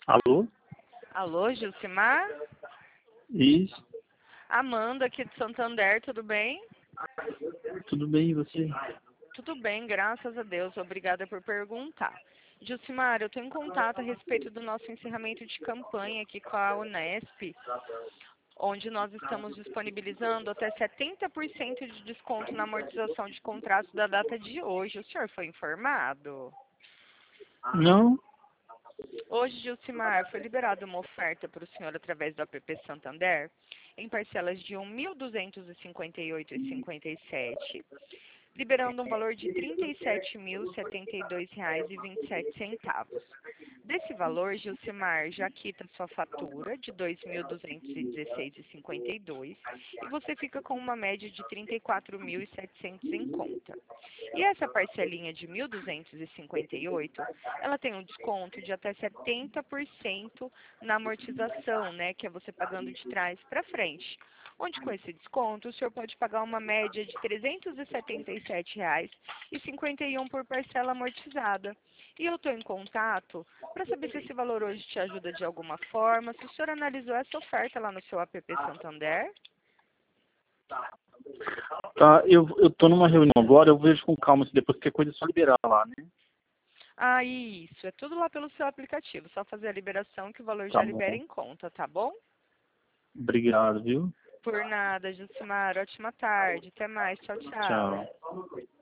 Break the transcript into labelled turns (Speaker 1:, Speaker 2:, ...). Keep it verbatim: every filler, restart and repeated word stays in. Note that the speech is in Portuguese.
Speaker 1: Alô?
Speaker 2: Alô, Gilcimar?
Speaker 1: Isso,
Speaker 2: Amanda aqui de Santander, tudo bem?
Speaker 1: tudo bem, e você?
Speaker 2: Tudo bem, graças a Deus. Obrigada por perguntar. Gilcimar, eu estou em contato a respeito do nosso encerramento de campanha aqui com a Unesp, onde nós estamos disponibilizando até setenta por cento de desconto na amortização de contratos da data de hoje. O senhor foi informado?
Speaker 1: Não?
Speaker 2: Hoje, Gilcimar, foi liberada uma oferta para o senhor através do app Santander em parcelas de mil duzentos e cinquenta e oito reais e cinquenta e sete centavos, liberando um valor de trinta e sete mil e setenta e dois reais e vinte e sete centavos. Desse valor, Gilcimar já quita sua fatura de dois mil duzentos e dezesseis reais e cinquenta e dois centavos e você fica com uma média de trinta e quatro mil e setecentos em conta. E essa parcelinha de mil duzentos e cinquenta e oito, ela tem um desconto de até setenta por cento na amortização, né, que é você pagando de trás para frente. Onde com esse desconto o senhor pode pagar uma média de trezentos e setenta e sete reais e cinquenta e um centavos por parcela amortizada. E eu estou em contato para saber se esse valor hoje te ajuda de alguma forma, se o senhor analisou essa oferta lá no seu app Santander.
Speaker 1: Tá, eu, eu tô numa reunião agora, eu vejo com calma se depois qualquer coisa é só liberar lá, né?
Speaker 2: Ah, isso. É tudo lá pelo seu aplicativo. Só fazer a liberação que o valor
Speaker 1: Tá
Speaker 2: já libera
Speaker 1: bom.
Speaker 2: em conta, tá bom?
Speaker 1: Obrigado, viu?
Speaker 2: Por nada, Jucimar. Ótima tarde. Até mais. Tchau, tchau.
Speaker 1: Tchau.